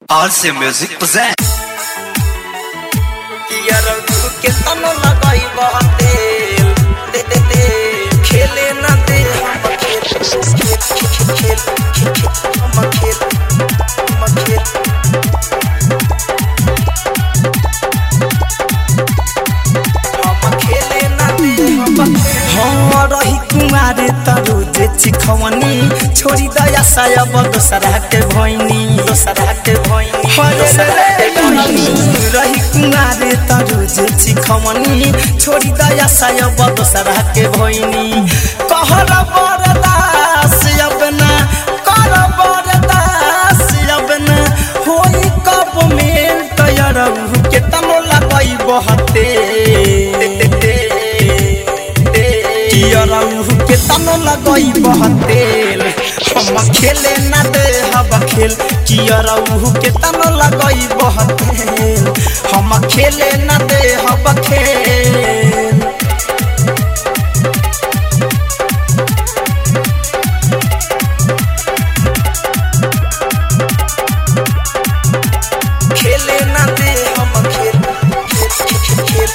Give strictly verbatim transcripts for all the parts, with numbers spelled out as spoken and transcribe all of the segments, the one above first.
Alsea Music present. यार के तनो लगाई बहतेल दे दे दे खेले ना दे हम खेल खेल खेल हम खेल हम खेल हम खेले ना दे हम हाँ रही कुमारे तरु जे चिखवनी छोड़ी दया सायब दोसरा के भइनी दोसरा के भइनी रही कुमारे तरु जे चिखवनी छोड़ी दया सायब दोसरा के भइनी कहर बरदास अब ना कर बरदास अब ना होई कब मेल तैयार के तनो लगई बहते के तनो लगई बहतेल हम खेले ना दे हब खेल कियरहु के तनो लगई बहतेल हम खेले ना दे हब खेल खेले ना दे हम खेल खेल खेल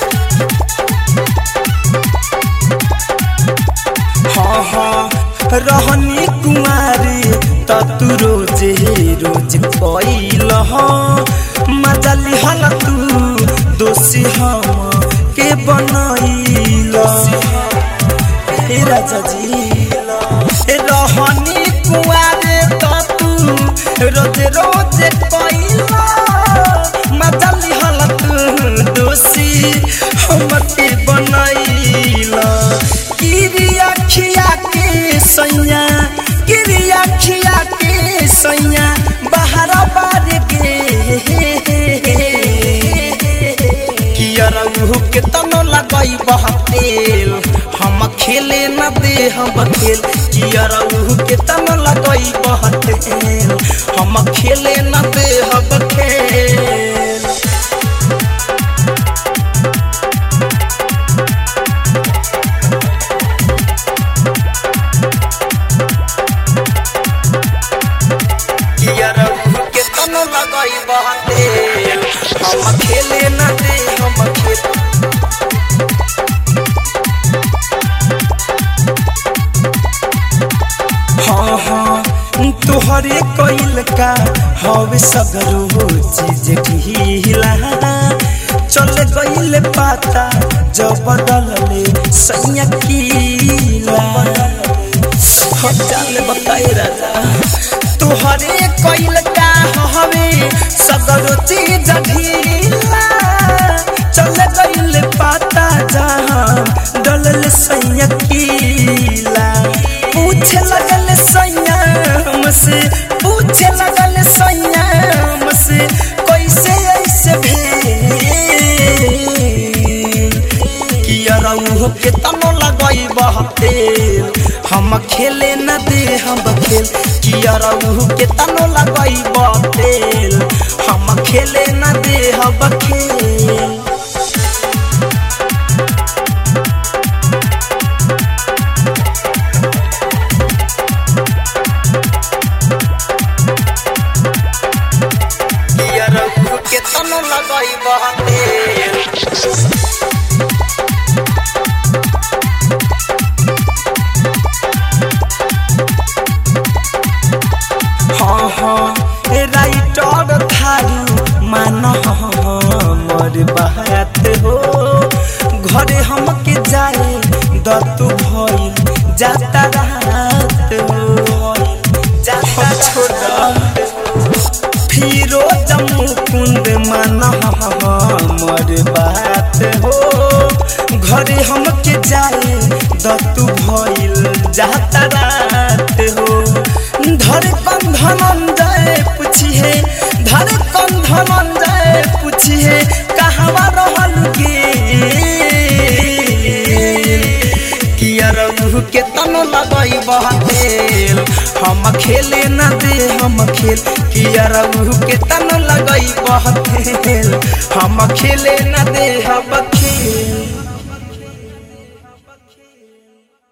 हाँ हाँ रहनी कुमारी तू रोज रोज कैल मजा लिहल तू दोषी हम के बनैल हे राजा जी रहनी कुमारी तू रोज रोज कैल मजा लिहल तू दोषी हम के बनैल किरिया खिया के सैया किरिया खिया के सैया बाहर बार के कियरहु के तनो लगई बहतेल हम खेले न दे हम खेल कियरहु के तनो लगई बहतेल हम खेले न दे हम खेल लगई बहतेल हम खेले ना दे हम खेल हाँ हाँ तोहरे कोइल का हवे सगरो चीज ढीला चल गइल पाता जब बदलले सैया कीला चल बताए राजा तोहरे कोइल का हवे सगरो चीज ढीला चल गइल पाता जहां डलल सैया कीला पूछे लगल सैया हमसे पूछे लगल सैया हमसे कैसे ऐसे भेल कियरहु के तनो लगई बहतेल हम खेले न दे हम खेल कियरहु के तनो लगई बहतेल हम खेले न दे हम खेल कियरहु के तनो लगई बहतेल हाँ हाँ राइटर थारू मान हमर बात हो घरे हमके जाए दतु भइल जाता रात हो जाता छोड़ा फिरो जम्मू कुंद मान हमर बात हो घरे हमके जाए दतु भइल जाता रात हो धर कंधन जाए पूछिए धर कंधन जाए पूछिए कहवा रहल गे कियरहु के तनो लगई बहतेल हम खेले न दे हम खेल कियरहु के तनो लगई बहतेल हम खेले न दे हम खेल।